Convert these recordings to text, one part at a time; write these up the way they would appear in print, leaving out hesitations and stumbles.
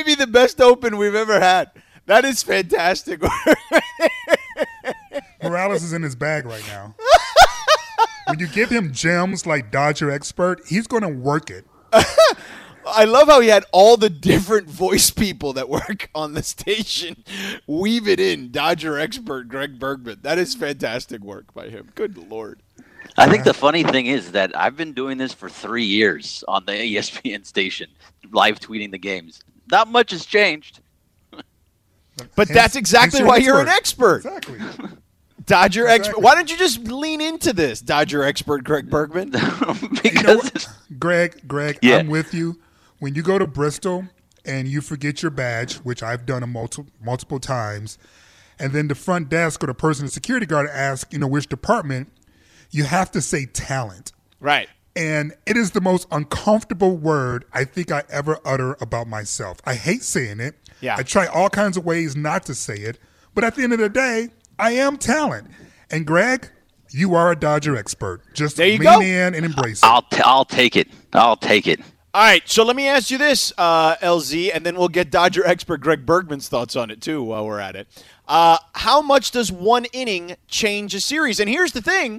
might be the best open we've ever had. That is fantastic. Morales is in his bag right now. When you give him gems like Dodger Expert, he's going to work it. I love how he had all the different voice people that work on the station weave it in. Dodger Expert Greg Bergman. That is fantastic work by him. Good Lord. I think the funny thing is that I've been doing this for 3 years on the ESPN station, live tweeting the games. Not much has changed. But that's exactly why you're an expert. Exactly. Dodger Expert. Why don't you just lean into this, Dodger Expert Greg Bergman? Because Greg, Yeah. I'm with you. When you go to Bristol and you forget your badge, which I've done multiple times, and then the front desk or the person, the security guard asks, which department, you have to say talent. Right. And it is the most uncomfortable word I think I ever utter about myself. I hate saying it. Yeah. I try all kinds of ways not to say it. But at the end of the day, I am talent. And Greg, you are a Dodger expert. Just there you lean go. in and embrace it. I'll take it. I'll take it. All right, so let me ask you this, LZ, and then we'll get Dodger expert Greg Bergman's thoughts on it, too, while we're at it. How much does one inning change a series? And here's the thing.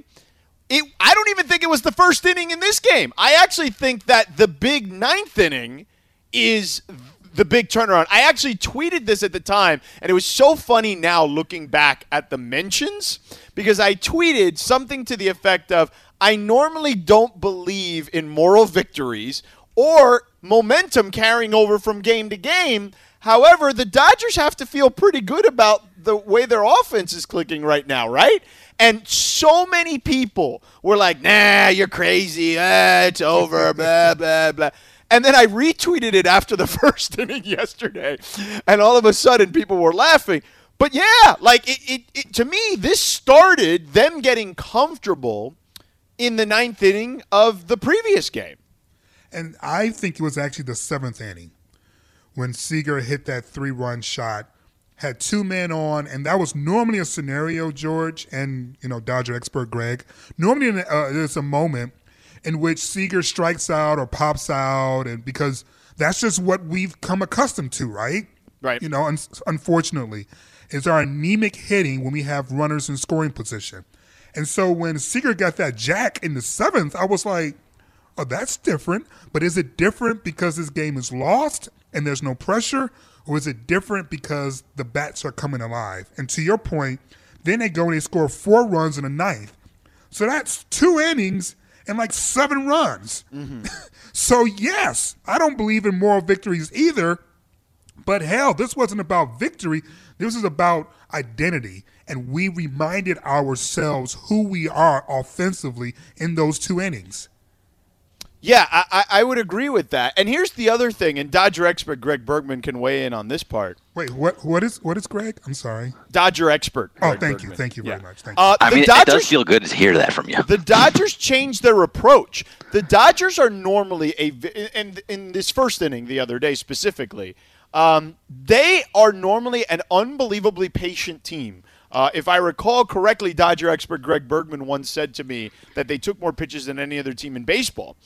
I don't even think it was the first inning in this game. I actually think that the big ninth inning is the big turnaround. I actually tweeted this at the time, and it was so funny now looking back at the mentions, because I tweeted something to the effect of, I normally don't believe in moral victories or momentum carrying over from game to game. However, the Dodgers have to feel pretty good about the way their offense is clicking right now, right? And so many people were like, nah, you're crazy. It's over, blah, blah, blah. And then I retweeted it after the first inning yesterday, and all of a sudden people were laughing. But yeah, like it to me, this started them getting comfortable in the ninth inning of the previous game. And I think it was actually the seventh inning when Seager hit that 3-run shot, had 2 men on, and that was normally a scenario, George, and Dodger expert Greg. Normally there's a moment in which Seager strikes out or pops out, and because that's just what we've come accustomed to, right? Right. Unfortunately, it's our anemic hitting when we have runners in scoring position. And so when Seager got that jack in the 7th, I was like, oh, that's different. But is it different because this game is lost and there's no pressure? Or is it different because the bats are coming alive? And to your point, then they go and they score 4 runs in the 9th. So that's 2 innings and like 7 runs. Mm-hmm. So, yes, I don't believe in moral victories either. But, hell, this wasn't about victory. This is about identity. And we reminded ourselves who we are offensively in those 2 innings. Yeah, I would agree with that. And here's the other thing, and Dodger expert Greg Bergman can weigh in on this part. Wait, what is Greg? I'm sorry. Dodger expert. Greg Bergman. Thank you very much. Thank you. It does feel good to hear that from you. The Dodgers changed their approach. The Dodgers are normally in this first inning the other day specifically, they are normally an unbelievably patient team. If I recall correctly, Dodger expert Greg Bergman once said to me that they took more pitches than any other team in baseball.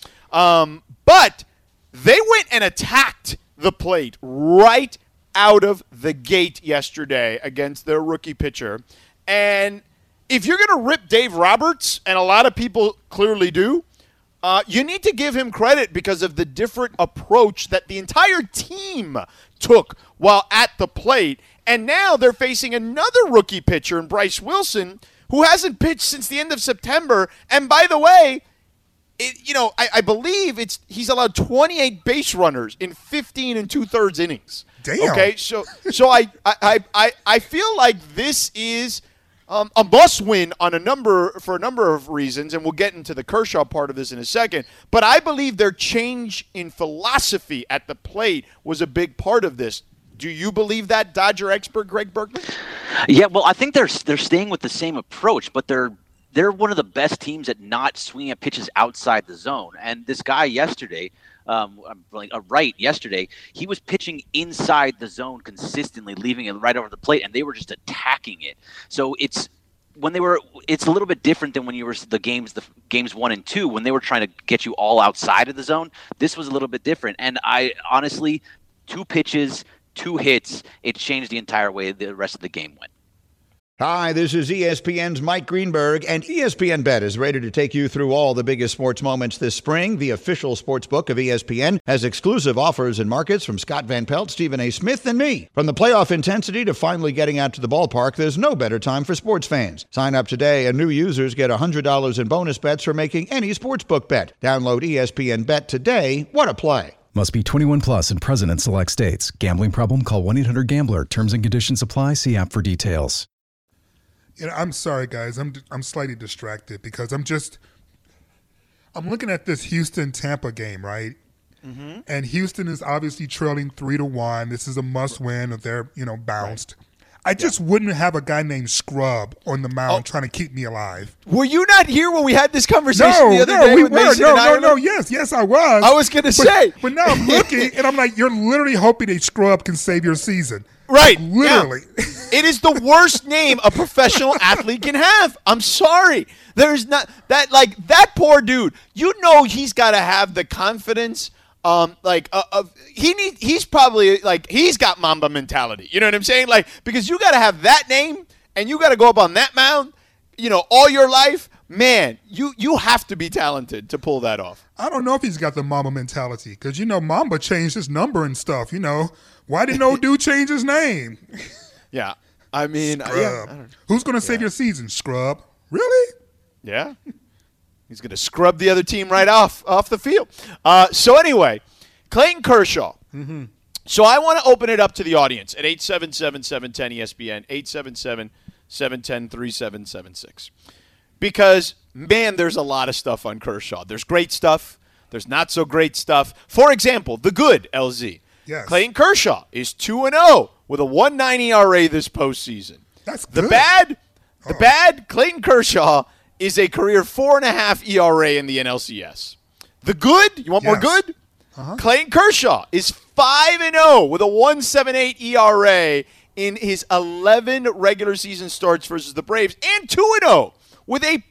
But they went and attacked the plate right out of the gate yesterday against their rookie pitcher. And if you're going to rip Dave Roberts, and a lot of people clearly do, you need to give him credit because of the different approach that the entire team took while at the plate. And now they're facing another rookie pitcher in Bryce Wilson, who hasn't pitched since the end of September. And by the way, I believe he's allowed 28 base runners in 15 2/3 innings. Damn. Okay, so I feel like this is a must-win for a number of reasons, and we'll get into the Kershaw part of this in a second. But I believe their change in philosophy at the plate was a big part of this. Do you believe that, Dodger expert Greg Bergman? Yeah, well, I think they're staying with the same approach, but they're one of the best teams at not swinging at pitches outside the zone. And this guy yesterday, yesterday, he was pitching inside the zone consistently, leaving it right over the plate, and they were just attacking it. So it's a little bit different than when you were the games 1 and 2 when they were trying to get you all outside of the zone. This was a little bit different, and I honestly 2 pitches, 2 hits. It changed the entire way the rest of the game went. Hi, this is ESPN's Mike Greenberg, and ESPN Bet is ready to take you through all the biggest sports moments this spring. The official sports book of ESPN has exclusive offers and markets from Scott Van Pelt, Stephen A. Smith, and me. From the playoff intensity to finally getting out to the ballpark, there's no better time for sports fans. Sign up today, and new users get $100 in bonus bets for making any sportsbook bet. Download ESPN Bet today. What a play. Must be 21 plus and present in select states. Gambling problem? Call 1-800-GAMBLER. Terms and conditions apply. See app for details. I'm sorry, guys. I'm slightly distracted because I'm looking at this Houston-Tampa game, right? Mm-hmm. And Houston is obviously trailing 3-1. This is a must-win if they're bounced. Right. I just wouldn't have a guy named Scrub on the mound trying to keep me alive. Were you not here when we had this conversation the other day? We were. No. Yes, I was. I was going to say. But now I'm looking, and I'm like, you're literally hoping a Scrub can save your season. Right. Like, literally. Yeah. It is the worst name a professional athlete can have. I'm sorry. There's not that poor dude. He's got to have the confidence. He's probably he's got Mamba mentality. You know what I'm saying? Because you got to have that name and you got to go up on that mound, all your life. Man, you have to be talented to pull that off. I don't know if he's got the Mamba mentality because Mamba changed his number and stuff. Why didn't no dude change his name? Yeah, I mean, who's going to save your season, Scrub? Really? Yeah. He's going to scrub the other team right off the field. So anyway, Clayton Kershaw. Mm-hmm. So I want to open it up to the audience at 877-710-ESPN, 877-710-3776. Because, man, there's a lot of stuff on Kershaw. There's great stuff. There's not so great stuff. For example, the good, LZ. Yes. Clayton Kershaw is 2-0 with a 1.90 ERA this postseason. That's good. The bad, Clayton Kershaw is a career 4.5 ERA in the NLCS. The good, you want more good? Uh-huh. Clayton Kershaw is 5-0 with a 1.78 ERA in his 11 regular season starts versus the Braves, and 2-0 with a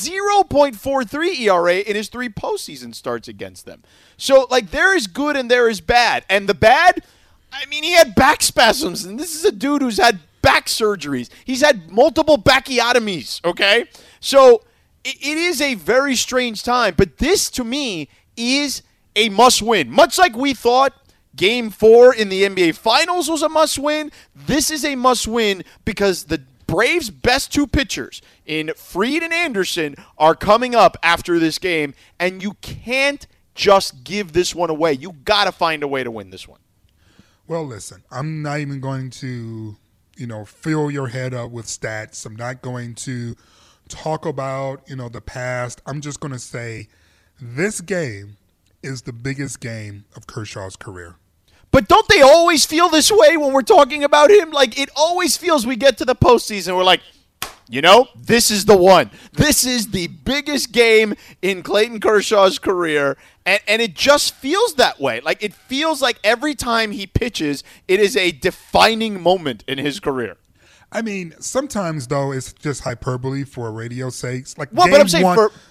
0.43 ERA in his 3 postseason starts against them. So, there is good and there is bad. And the bad, he had back spasms, and this is a dude who's had back surgeries. He's had multiple bacchiotomies, okay? So, it is a very strange time. But this, to me, is a must-win. Much like we thought Game 4 in the NBA Finals was a must-win, this is a must-win because the Braves' best 2 pitchers in Fried and Anderson are coming up after this game, and you can't just give this one away. You got to find a way to win this one. Well, listen, I'm not even going to, fill your head up with stats. I'm not going to talk about, the past. I'm just going to say this game is the biggest game of Kershaw's career. But don't they always feel this way when we're talking about him? It always feels we get to the postseason, we're like, this is the one. This is the biggest game in Clayton Kershaw's career, and it just feels that way. It feels like every time he pitches, it is a defining moment in his career. Sometimes, though, it's just hyperbole for radio's sakes. But I'm saying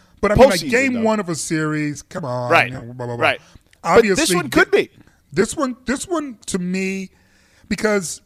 game 1 of a series, come on. Right, blah, blah, blah. Right. Obviously, but this one could be. This one to me, because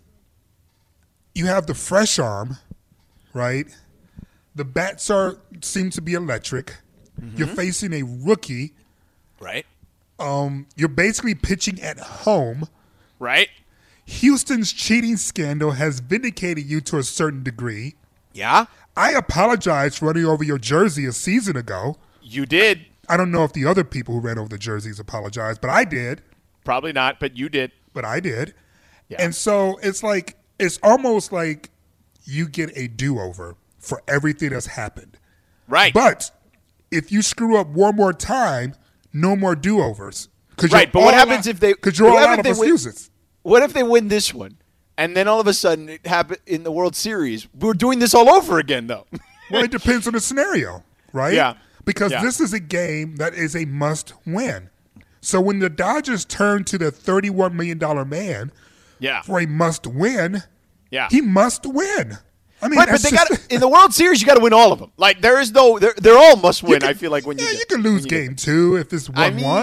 you have the fresh arm, right? The bats seem to be electric. Mm-hmm. You're facing a rookie. Right. You're basically pitching at home. Right. Houston's cheating scandal has vindicated you to a certain degree. Yeah. I apologize for running over your jersey a season ago. You did. I don't know if the other people who ran over the jerseys apologized, but I did. Probably not, but you did. But I did. Yeah. And so it's almost like you get a do-over for everything that's happened. Right. But if you screw up one more time, no more do-overs. Right, but what happens if they... Because you're all out of excuses. What if they win this one, and then all of a sudden it happened in the World Series? We're doing this all over again, though. Well, it depends on the scenario, right? Yeah. Because this is a game that is a must-win. So when the Dodgers turn to the $31 million man for a must-win, he must win. Right, but they got in the World Series. You got to win all of them. There is no, they're all must win. I feel like when you can lose game 2 if it's 1-1.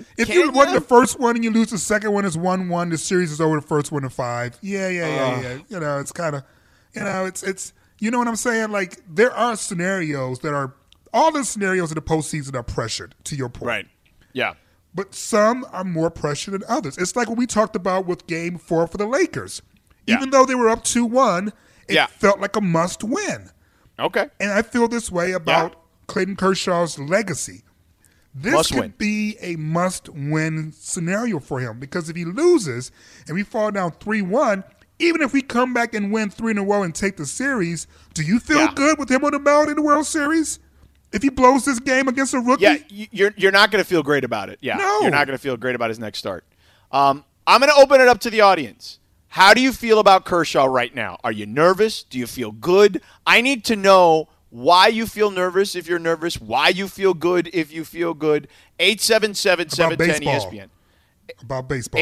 If you won the first one and you lose the second one, it's 1-1. The series is over the first one to 5. Yeah. You know, it's kind of, you know, it's you know what I'm saying? Like, there are scenarios that are, all the scenarios in the postseason are pressured, to your point. Right. Yeah. But some are more pressured than others. It's like what we talked about with Game 4 for the Lakers. Yeah. Even though they were up 2-1, it felt like a must-win. Okay. And I feel this way about Clayton Kershaw's legacy. This could be a must-win scenario for him, because if he loses and we fall down 3-1, even if we come back and win 3 in a row and take the series, do you feel good with him on the mound in the World Series? If he blows this game against a rookie? Yeah, you're not going to feel great about it. Yeah, No. You're not going to feel great about his next start. I'm going to open it up to the audience. How do you feel about Kershaw right now? Are you nervous? Do you feel good? I need to know why you feel nervous if you're nervous, why you feel good if you feel good. 877-710-ESPN. About baseball.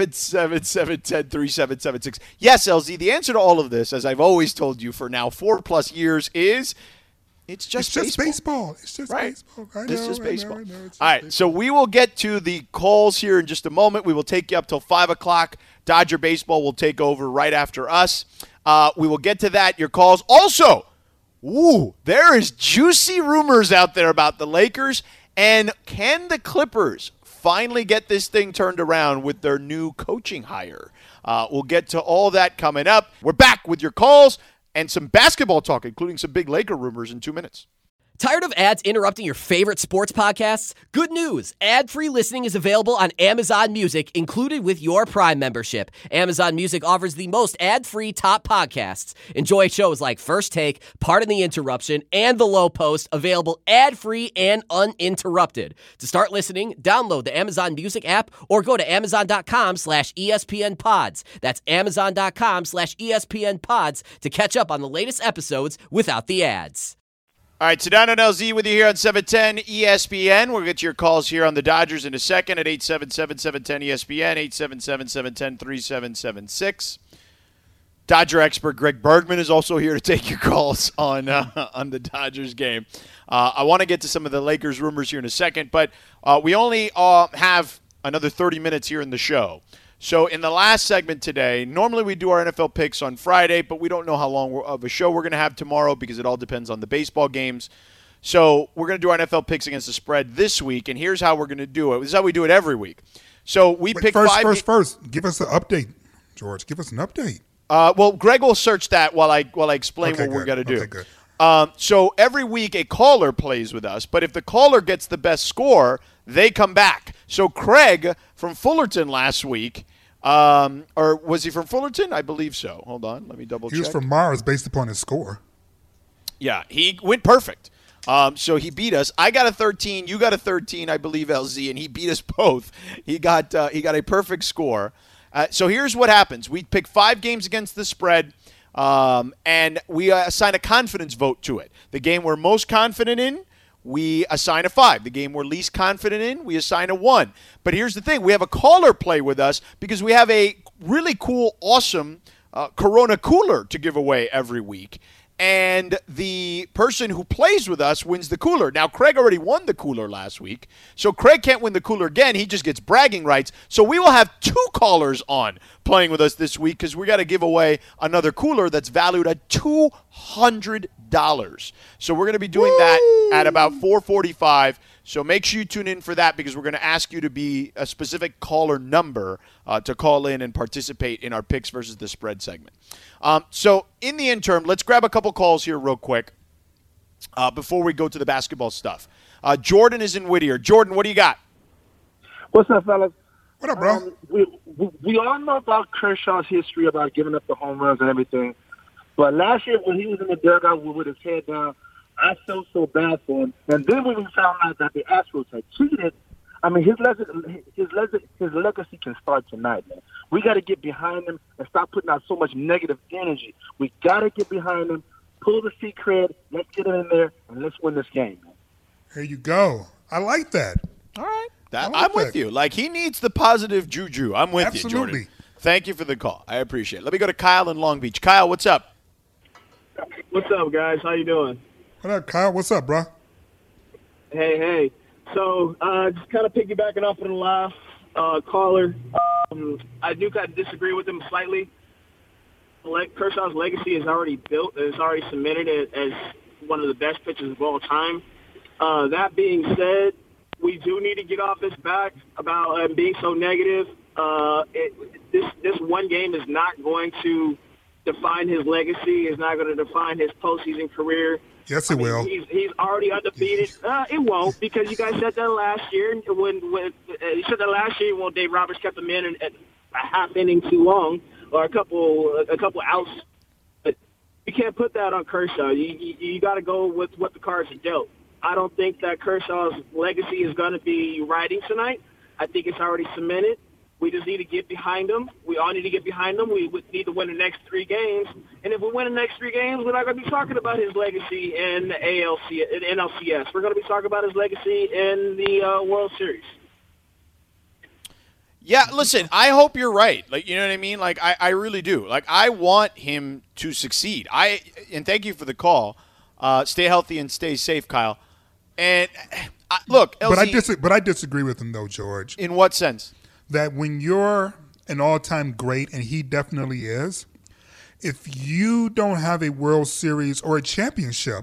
877-710-3776. Yes, LZ, the answer to all of this, as I've always told you for now 4+ years, is it's just baseball. It's just baseball. It's just baseball. I know. All right, so we will get to the calls here in just a moment. We will take you up till 5 o'clock. Dodger Baseball will take over right after us. We will get to that, your calls. Also, there is juicy rumors out there about the Lakers. And can the Clippers finally get this thing turned around with their new coaching hire? We'll get to all that coming up. We're back with your calls and some basketball talk, including some big Laker rumors in 2 minutes. Tired of ads interrupting your favorite sports podcasts? Good news. Ad-free listening is available on Amazon Music, included with your Prime membership. Amazon Music offers the most ad-free top podcasts. Enjoy shows like First Take, Pardon the Interruption, and The Low Post, available ad-free and uninterrupted. To start listening, download the Amazon Music app or go to amazon.com/ESPN Pods. That's amazon.com/ESPN Pods to catch up on the latest episodes without the ads. All right, Sedano and LZ with you here on 710 ESPN. We'll get to your calls here on the Dodgers in a second at 877-710-ESPN, 877-710-3776. Dodger expert Greg Bergman is also here to take your calls on the Dodgers game. I want to get to some of the Lakers rumors here in a second, but we only have another 30 minutes here in the show. So in the last segment today, normally we do our NFL picks on Friday, but we don't know how long of a show we're going to have tomorrow because it all depends on the baseball games. So we're going to do our NFL picks against the spread this week, and here's how we're going to do it. This is how we do it every week. So we pick First, give us an update, George. Give us an update. Well, Greg will search that while I explain what we're going to do. Okay, good. So every week a caller plays with us, but if the caller gets the best score, they come back. So Craig from Fullerton last week, or was he from Fullerton? I believe so. Hold on, let me double check. He was from Mars based upon his score. Yeah, he went perfect. So he beat us. I got a 13. You got a 13, I believe, LZ, and he beat us both. He got a perfect score. So here's what happens. We pick 5 games against the spread, and we assign a confidence vote to it. The game we're most confident in, we assign a 5. The game we're least confident in, we assign a 1. But here's the thing. We have a caller play with us because we have a really cool, awesome Corona cooler to give away every week. And the person who plays with us wins the cooler. Now, Craig already won the cooler last week, so Craig can't win the cooler again. He just gets bragging rights. So we will have 2 callers on playing with us this week because we got to give away another cooler that's valued at $200. So we're going to be doing that at about 4:45. So make sure you tune in for that because we're going to ask you to be a specific caller number to call in and participate in our picks versus the spread segment. So in the interim, let's grab a couple calls here real quick before we go to the basketball stuff. Jordan is in Whittier. Jordan, what do you got? What's up, fellas? What up, bro? We all know about Kershaw's history about giving up the home runs and everything. But last year when he was in the dugout with his head down, I felt so bad for him. And then when we found out that the Astros had cheated, I mean, his legacy can start tonight, man. We got to get behind him and stop putting out so much negative energy. We got to get behind him, pull the secret, let's get it in there, and let's win this game, man. Here you go. I like that. All right. I'm with you. Like, he needs the positive juju. I'm with you, Jordan. Absolutely. Thank you for the call. I appreciate it. Let me go to Kyle in Long Beach. Kyle, what's up? What's up, guys? How you doing? What up, Kyle? What's up, bro? Hey. So just kind of piggybacking off of the last caller, I do kind of disagree with him slightly. Kershaw's legacy is already built. It's already cemented as one of the best pitchers of all time. That being said, we do need to get off his back about being so negative. This one game is not going to define his legacy. It's not going to define his postseason career. Yes, it will. He's already undefeated. It won't, because you guys said that last year. When you said that last year when Dave Roberts kept him in at a half inning too long, or a couple outs. But you can't put that on Kershaw. You got to go with what the cards are dealt. I don't think that Kershaw's legacy is going to be riding tonight. I think it's already cemented. We just need to get behind him. We all need to get behind him. We need to win the next 3 games. And if we win the next 3 games, we're not going to be talking about his legacy in the NLCS. We're going to be talking about his legacy in the World Series. Yeah, listen, I hope you're right. Like, you know what I mean? Like, I really do. Like, I want him to succeed. And thank you for the call. Stay healthy and stay safe, Kyle. And look, LZ, but I disagree with him, though, George. In what sense? That when you're an all-time great, and he definitely is, if you don't have a World Series or a championship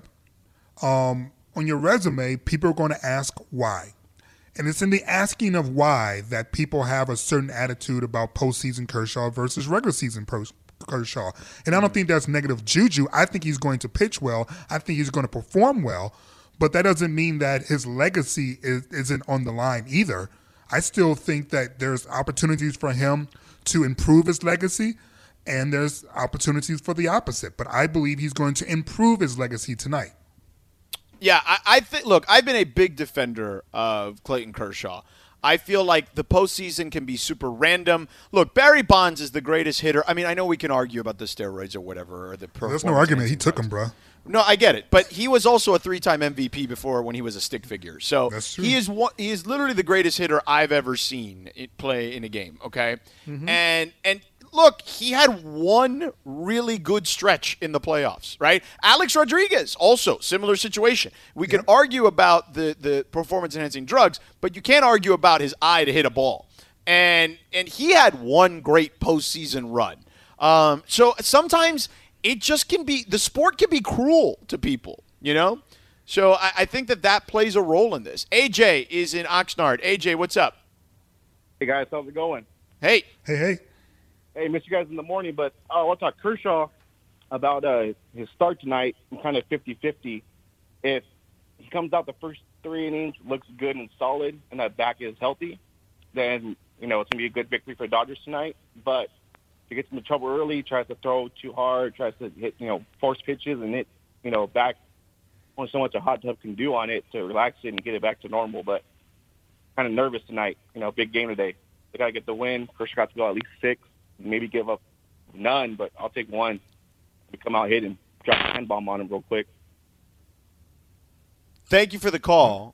on your resume, people are going to ask why. And it's in the asking of why that people have a certain attitude about postseason Kershaw versus regular season Kershaw. And I don't think that's negative juju. I think he's going to pitch well. I think he's going to perform well. But that doesn't mean that his legacy isn't on the line either. I still think that there's opportunities for him to improve his legacy, and there's opportunities for the opposite. But I believe he's going to improve his legacy tonight. Yeah, I think. Look, I've been a big defender of Clayton Kershaw. I feel like the postseason can be super random. Look, Barry Bonds is the greatest hitter. I mean, I know we can argue about the steroids or whatever. Or the There's no argument. He took them, bro. No, I get it, but he was also a 3-time MVP before when he was a stick figure. So he is literally the greatest hitter I've ever seen play in a game. Okay, and look, he had one really good stretch in the playoffs, right? Alex Rodriguez, also similar situation. We can argue about the performance-enhancing drugs, but you can't argue about his eye to hit a ball. And he had one great postseason run. So sometimes it just can be – the sport can be cruel to people, you know? So I think that plays a role in this. AJ is in Oxnard. AJ, what's up? Hey, guys. How's it going? Hey. Hey. Hey, missed you guys in the morning, but I want to talk Kershaw about his start tonight. I'm kind of 50-50. If he comes out the first 3 innings, looks good and solid, and that back is healthy, then, it's going to be a good victory for Dodgers tonight. But if he gets into trouble early, tries to throw too hard, tries to hit, force pitches and hit, back, only so much a hot tub can do on it to relax it and get it back to normal. But kind of nervous tonight, big game today. They got to get the win. Kershaw got to go at least 6. Maybe give up none, but I'll take 1 to come out hit and drop a hand bomb on him real quick. Thank you for the call.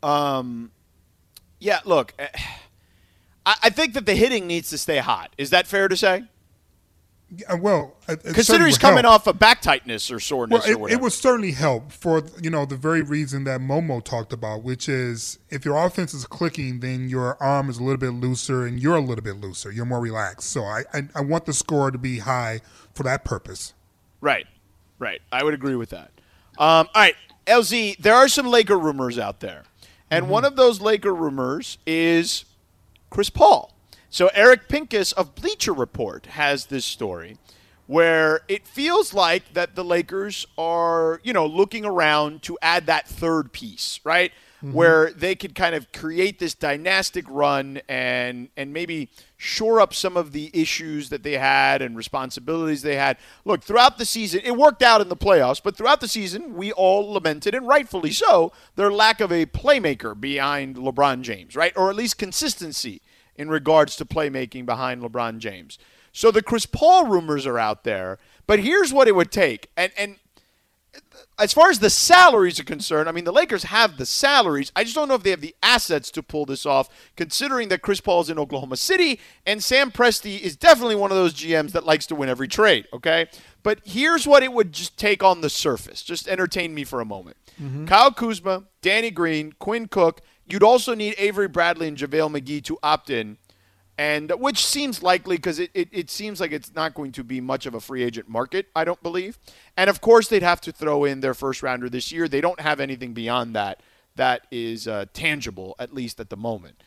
Yeah, look, I think that the hitting needs to stay hot. Is that fair to say? Well, consider he's coming off of back tightness or soreness or whatever. It would certainly help for the very reason that Momo talked about, which is if your offense is clicking, then your arm is a little bit looser and you're a little bit looser. You're more relaxed. So I want the score to be high for that purpose. Right. I would agree with that. All right, LZ, there are some Laker rumors out there, and one of those Laker rumors is Chris Paul. So Eric Pincus of Bleacher Report has this story where it feels like that the Lakers are, looking around to add that third piece, right? Where they could kind of create this dynastic run and maybe shore up some of the issues that they had and responsibilities they had. Look, throughout the season, it worked out in the playoffs, but throughout the season, we all lamented, and rightfully so, their lack of a playmaker behind LeBron James, right? Or at least consistency in regards to playmaking behind LeBron James. So the Chris Paul rumors are out there, but here's what it would take. And as far as the salaries are concerned, I mean, the Lakers have the salaries. I just don't know if they have the assets to pull this off, considering that Chris Paul's in Oklahoma City, and Sam Presti is definitely one of those GMs that likes to win every trade, okay? But here's what it would just take on the surface. Just entertain me for a moment. Kyle Kuzma, Danny Green, Quinn Cook, You'd also need Avery Bradley and JaVale McGee to opt in, and which seems likely because it seems like it's not going to be much of a free agent market, I don't believe. And, of course, they'd have to throw in their first-rounder this year. They don't have anything beyond that is tangible, at least at the moment.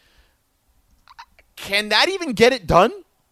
Can that even get it done?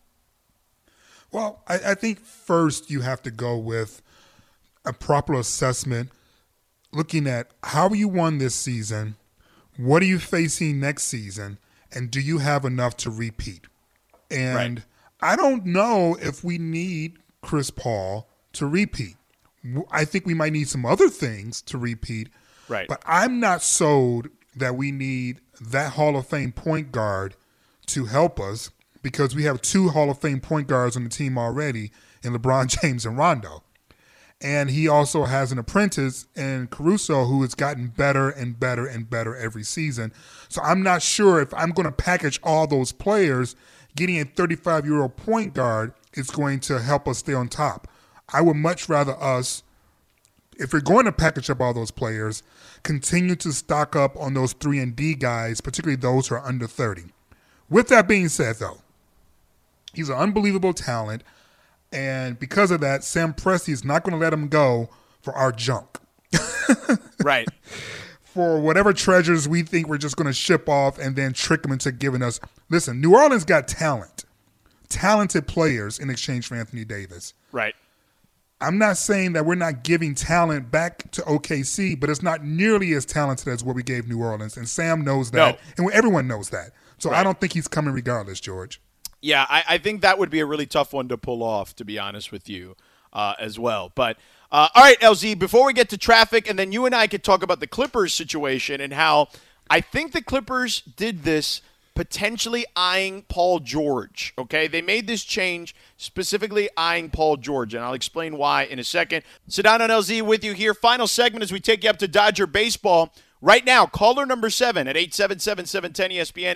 Well, I think first you have to go with a proper assessment, looking at how you won this season, what are you facing next season, and do you have enough to repeat? And right. I don't know if we need Chris Paul to repeat. I think we might need some other things to repeat. Right. But I'm not sold that we need that Hall of Fame point guard to help us, because we have 2 Hall of Fame point guards on the team already in LeBron James and Rondo. And he also has an apprentice in Caruso who has gotten better and better and better every season. So I'm not sure if I'm going to package all those players, getting a 35-year-old point guard is going to help us stay on top. I would much rather us, if we're going to package up all those players, continue to stock up on those 3-and-D guys, particularly those who are under 30. With that being said, though, he's an unbelievable talent. And because of that, Sam Presti is not going to let him go for our junk. Right. For whatever treasures we think we're just going to ship off and then trick him into giving us. Listen, New Orleans got talented players in exchange for Anthony Davis. Right. I'm not saying that we're not giving talent back to OKC, but it's not nearly as talented as what we gave New Orleans. And Sam knows that. No. And everyone knows that. So right. I don't think he's coming regardless, George. Yeah, I think that would be a really tough one to pull off, to be honest with you, as well. But, all right, LZ, before we get to traffic, and then you and I could talk about the Clippers situation and how I think the Clippers did this potentially eyeing Paul George, okay? They made this change specifically eyeing Paul George, and I'll explain why in a second. Sedano and LZ with you here. Final segment as we take you up to Dodger baseball. Right now, caller number 7 at 877-710-ESPN,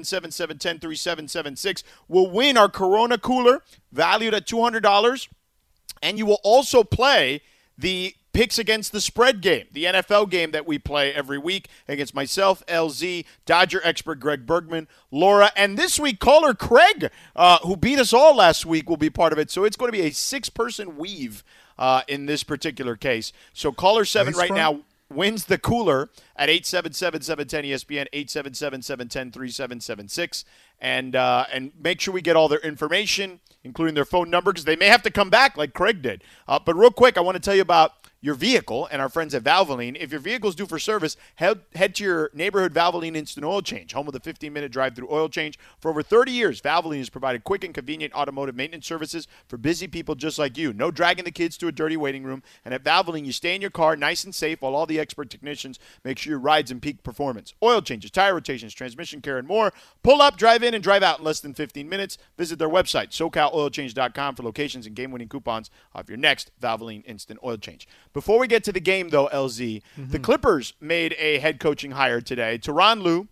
877-710-3776 will win our Corona cooler valued at $200, and you will also play the Picks Against the Spread game, the NFL game that we play every week against myself, LZ, Dodger expert Greg Bergman, Laura, and this week, caller Craig, who beat us all last week, will be part of it. So it's going to be a 6-person weave in this particular case. So caller 7 right now wins the cooler at 877-710-ESPN, 877-710-3776. And make sure we get all their information, including their phone number, because they may have to come back like Craig did. But real quick, I want to tell you about your vehicle and our friends at Valvoline. If your vehicle is due for service, head to your neighborhood Valvoline Instant Oil Change, home of the 15-minute drive-through oil change. For over 30 years, Valvoline has provided quick and convenient automotive maintenance services for busy people just like you. No dragging the kids to a dirty waiting room. And at Valvoline, you stay in your car nice and safe while all the expert technicians make sure your ride's in peak performance. Oil changes, tire rotations, transmission care, and more. Pull up, drive in, and drive out in less than 15 minutes. Visit their website, SoCalOilChange.com, for locations and game-winning coupons off your next Valvoline Instant Oil Change. Before we get to the game, though, LZ, the Clippers made a head coaching hire today. Tyronn Lue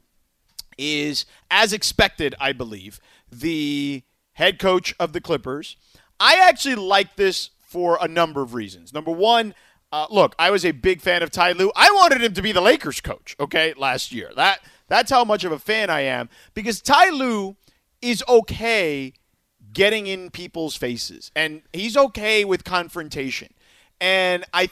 is, as expected, I believe, the head coach of the Clippers. I actually like this for a number of reasons. Number one, look, I was a big fan of Ty Lue. I wanted him to be the Lakers coach, okay, last year. That's how much of a fan I am, because Ty Lue is okay getting in people's faces, and he's okay with confrontation. And I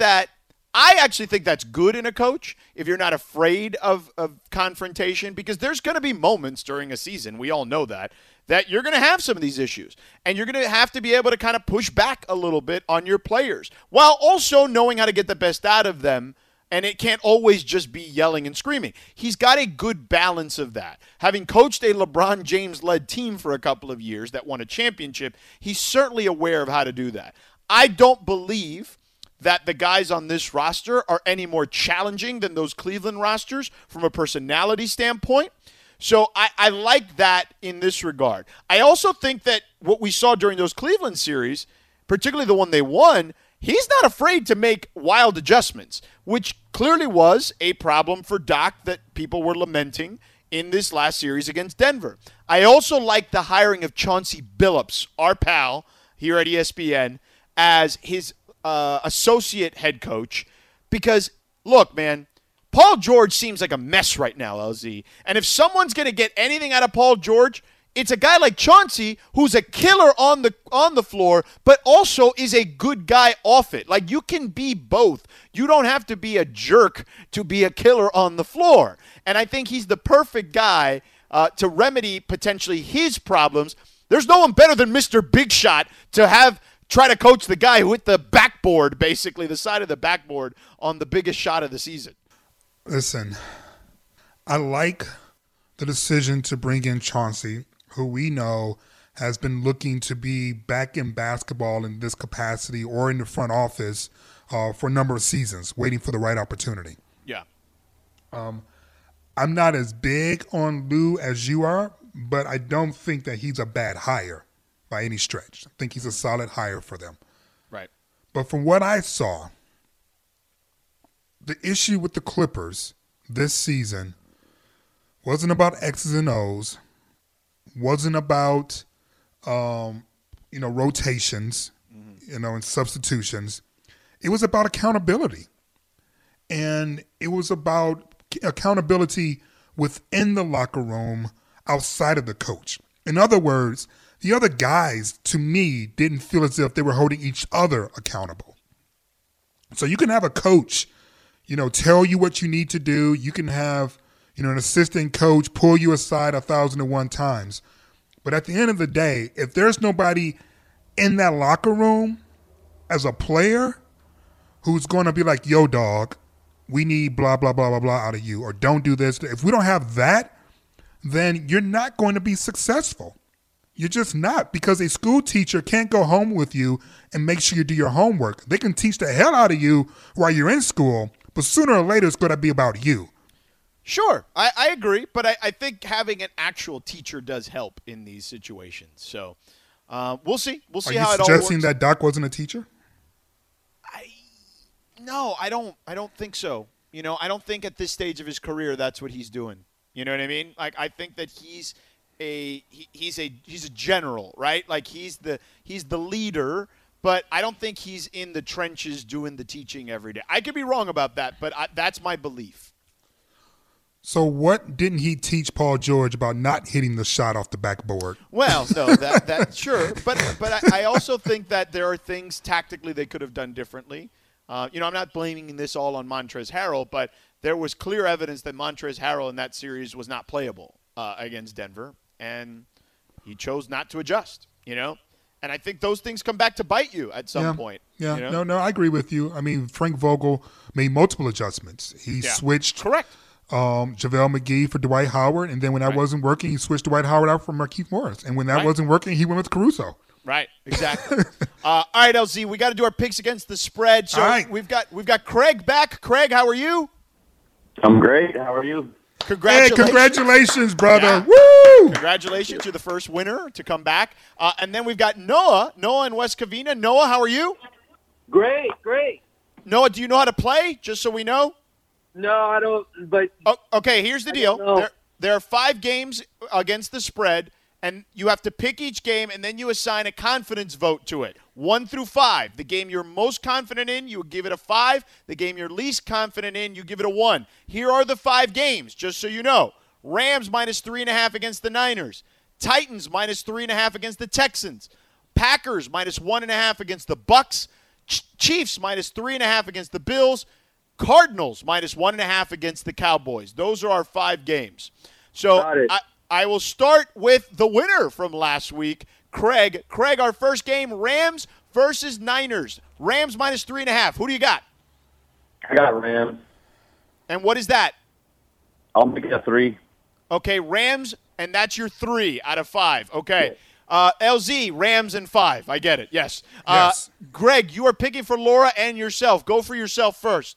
actually think that's good in a coach if you're not afraid of confrontation, because there's going to be moments during a season, we all know that you're going to have some of these issues. And you're going to have to be able to kind of push back a little bit on your players while also knowing how to get the best out of them. And it can't always just be yelling and screaming. He's got a good balance of that. Having coached a LeBron James-led team for a couple of years that won a championship, he's certainly aware of how to do that. I don't believe that the guys on this roster are any more challenging than those Cleveland rosters from a personality standpoint. So I like that in this regard. I also think that what we saw during those Cleveland series, particularly the one they won, he's not afraid to make wild adjustments, which clearly was a problem for Doc that people were lamenting in this last series against Denver. I also like the hiring of Chauncey Billups, our pal here at ESPN, as his associate head coach, because, look, man, Paul George seems like a mess right now, LZ. And if someone's going to get anything out of Paul George, it's a guy like Chauncey who's a killer on the floor, but also is a good guy off it. Like, you can be both. You don't have to be a jerk to be a killer on the floor. And I think he's the perfect guy to remedy potentially his problems. There's no one better than Mr. Big Shot to try to coach the guy who hit the backboard, basically the side of the backboard on the biggest shot of the season. Listen, I like the decision to bring in Chauncey, who we know has been looking to be back in basketball in this capacity or in the front office for a number of seasons, waiting for the right opportunity. Yeah. I'm not as big on Lou as you are, but I don't think that he's a bad hire by any stretch. I think he's a solid hire for them. Right. But from what I saw, the issue with the Clippers this season wasn't about X's and O's, wasn't about rotations, and substitutions. It was about accountability. And it was about accountability within the locker room, outside of the coach. In other words, the other guys, to me, didn't feel as if they were holding each other accountable. So you can have a coach, tell you what you need to do. You can have, an assistant coach pull you aside 1,001 times. But at the end of the day, if there's nobody in that locker room as a player who's going to be like, yo, dog, we need blah, blah, blah, blah, blah out of you, or don't do this. If we don't have that, then you're not going to be successful. You're just not, because a school teacher can't go home with you and make sure you do your homework. They can teach the hell out of you while you're in school, but sooner or later it's going to be about you. Sure, I agree, but I think having an actual teacher does help in these situations. So we'll see. We'll see how it all works. Are you suggesting that Doc wasn't a teacher? No, I don't think so. I don't think at this stage of his career that's what he's doing. You know what I mean? Like, I think that he's a general, right? Like, he's the leader, but I don't think he's in the trenches doing the teaching every day. I could be wrong about that, but that's my belief. So what didn't he teach Paul George about not hitting the shot off the backboard? Well, no, that sure, but I also think that there are things tactically they could have done differently. I'm not blaming this all on Montrezl Harrell, but there was clear evidence that Montrezl Harrell in that series was not playable against Denver, and he chose not to adjust, And I think those things come back to bite you at some point. Yeah, no, I agree with you. I mean, Frank Vogel made multiple adjustments. He switched correct JaVale McGee for Dwight Howard, and then when that wasn't working, he switched Dwight Howard out for Markieff Morris. And when that wasn't working, he went with Caruso. Right, exactly. All right, LZ, we got to do our picks against the spread. So we've got Craig back. Craig, how are you? I'm great. How are you? Congratulations. Hey, congratulations, brother. Yeah. Woo! Congratulations. You're the first winner to come back. And then we've got Noah in West Covina. Noah, how are you? Great. Noah, do you know how to play, just so we know? No, I don't, but... Okay, here's the deal. There are 5 games against the spread, and you have to pick each game, and then you assign a confidence vote to it, 1 through 5. The game you're most confident in, you give it a 5. The game you're least confident in, you give it a 1. Here are the 5 games, just so you know. Rams minus 3.5 against the Niners. Titans minus 3.5 against the Texans. Packers minus 1.5 against the Bucks. Chiefs minus 3.5 against the Bills. Cardinals minus 1.5 against the Cowboys. Those are our 5 games. So I will start with the winner from last week, Craig. Craig, our first game, Rams versus Niners. Rams minus 3.5. Who do you got? I got Rams. And what is that? I'll make it a 3. Okay, Rams, and that's your 3 out of 5. Okay. LZ, Rams and 5. I get it. Yes. Greg, you are picking for Laura and yourself. Go for yourself first.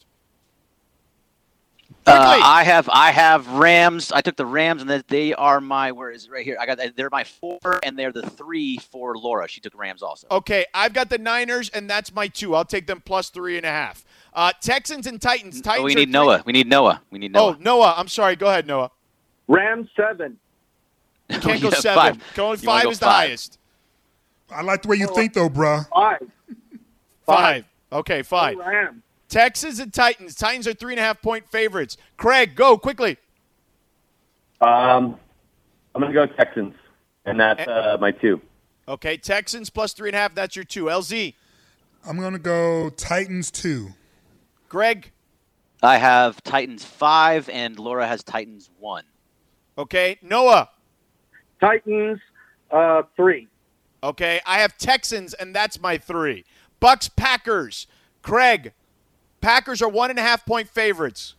I have Rams. I took the Rams, and they are my. Where is it? Right here. They're my 4, and they're the 3 for Laura. She took Rams also. Okay, I've got the Niners, and that's my 2. I'll take them plus 3.5. Texans and Titans. We need Noah. We need Noah. Oh, Noah. I'm sorry. Go ahead, Noah. Rams 7. You can't go 7. Only 5 is the highest. I like the way you think, though, bruh. 5. 5. Okay, 5. Rams. Texans and Titans. Titans are 3.5-point favorites. Craig, go quickly. I'm going to go Texans, and that's my 2. Okay, Texans plus 3.5. That's your 2. LZ. I'm going to go Titans 2. Greg. I have Titans 5, and Laura has Titans 1. Okay, Noah. Titans 3. Okay, I have Texans, and that's my 3. Bucks, Packers. Craig. Packers are 1.5-point favorites.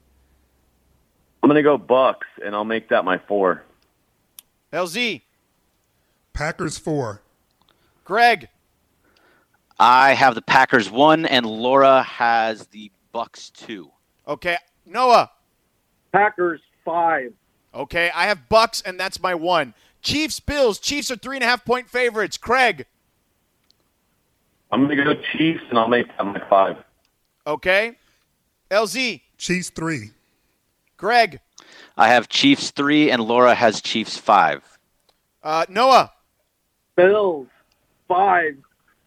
I'm going to go Bucks, and I'll make that my 4. LZ. Packers 4. Greg. I have the Packers 1, and Laura has the Bucks 2. Okay, Noah. Packers 5. Okay, I have Bucks, and that's my 1. Chiefs, Bills. Chiefs are 3.5-point favorites. Craig. I'm going to go Chiefs, and I'll make that my 5. Okay. LZ. Chiefs 3. Greg. I have Chiefs 3, and Laura has Chiefs 5. Noah. Bills 5.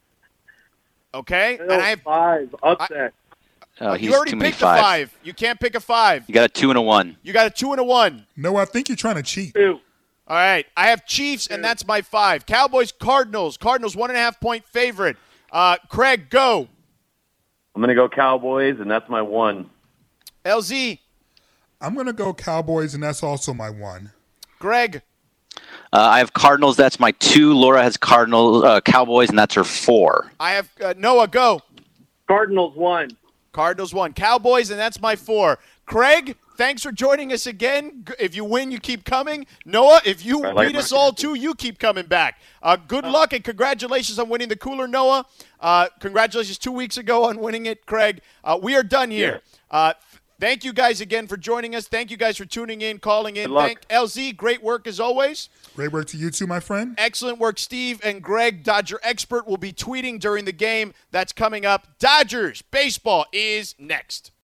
Okay. Bills And I have 5. Upset. you already picked a 5. You can't pick a 5. You got a 2 and a 1. You got a 2 and a 1. No, I think you're trying to cheat. 2. All right. I have Chiefs, and that's my 5. Cowboys, Cardinals. Cardinals 1.5-point favorite. Craig, go. I'm going to go Cowboys, and that's my 1. LZ. I'm going to go Cowboys, and that's also my 1. Greg. I have Cardinals. That's my 2. Laura has Cowboys, and that's her 4. I have Noah, go. Cardinals 1. Cardinals 1. Cowboys, and that's my 4. Craig, thanks for joining us again. If you win, you keep coming. Noah, if you beat us all too, you keep coming back. Good luck and congratulations on winning the cooler, Noah. Congratulations 2 weeks ago on winning it, Craig. We are done here. Thank you guys again for joining us. Thank you guys for tuning in, calling in. Thank LZ. Great work as always. Great work to you too, my friend. Excellent work, Steve and Greg. Dodger Expert will be tweeting during the game. That's coming up. Dodgers baseball is next.